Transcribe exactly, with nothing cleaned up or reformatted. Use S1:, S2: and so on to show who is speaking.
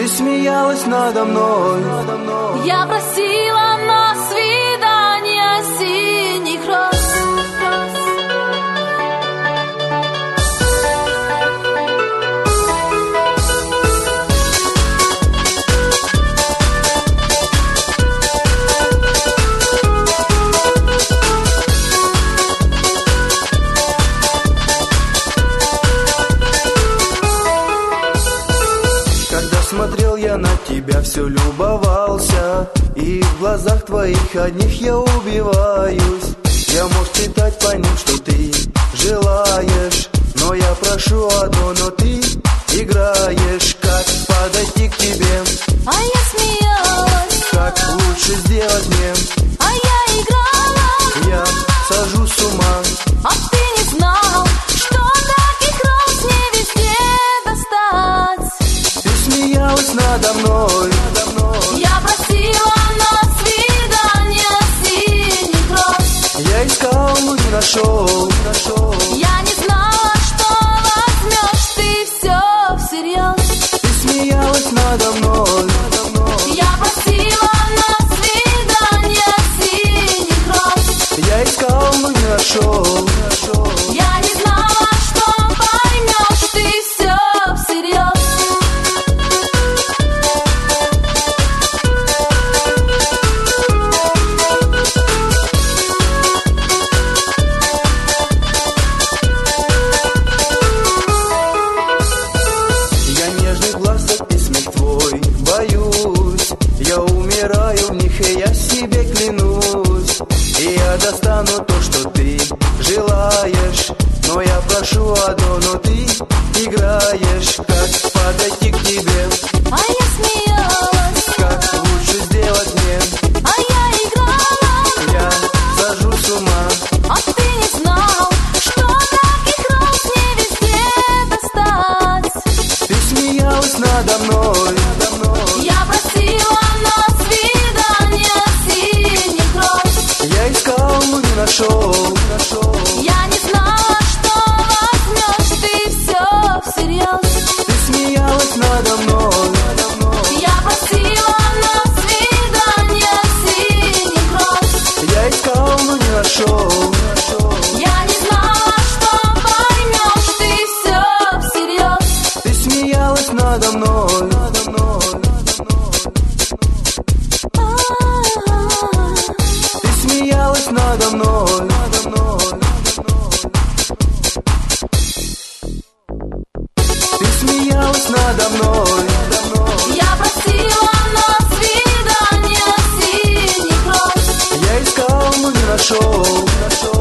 S1: Ты смеялась надо мной.
S2: Я просила на свидание синих роз.
S1: Смотрел я на тебя, все любовался, и в глазах твоих одних я убиваюсь. Я мог читать по ним, что ты желаешь, но я прошу одно, но ты играешь. Как подойти к тебе?
S2: А я смеялась.
S1: Как лучше сделать мне?
S2: А я играла.
S1: Я сажу с ума.
S2: А ты не знал, что таких роз не везде достать.
S1: Смеялась надо мной.
S2: Я просила на свидание синих роз.
S1: Я искал, но не нашел.
S2: Я не знала, что возьмешь ты все всерьез.
S1: Ты смеялась надо мной.
S2: Я просила на свидание синих роз.
S1: Я искал, но не нашел.
S2: Я не знала, что поймешь ты все всерьез.
S1: Я умираю в них, и я себе клянусь. И я достану то, что ты желаешь. Но я прошу одно, но ты играешь. Как подойти к тебе?
S2: А я смеялась.
S1: Как лучше сделать мне?
S2: А я играла.
S1: Я сажу с ума.
S2: А ты не знал, что таких роз не везде достать.
S1: Ты смеялась надо мной.
S2: Я просила на свидание синих роз.
S1: Я искал, но не нашел.
S2: Я не знала, что возьмешь ты все всерьез.
S1: Ты смеялась надо мной.
S2: Я просила на свидание синих роз.
S1: Я искал, но не нашел.
S2: Я не знала, что поймешь ты все всерьез.
S1: Ты смеялась надо мной. Ты смеялась надо мной. Ты смеялась надо мной.
S2: Я просила на свидание синих роз.
S1: Я искал, но не нашел.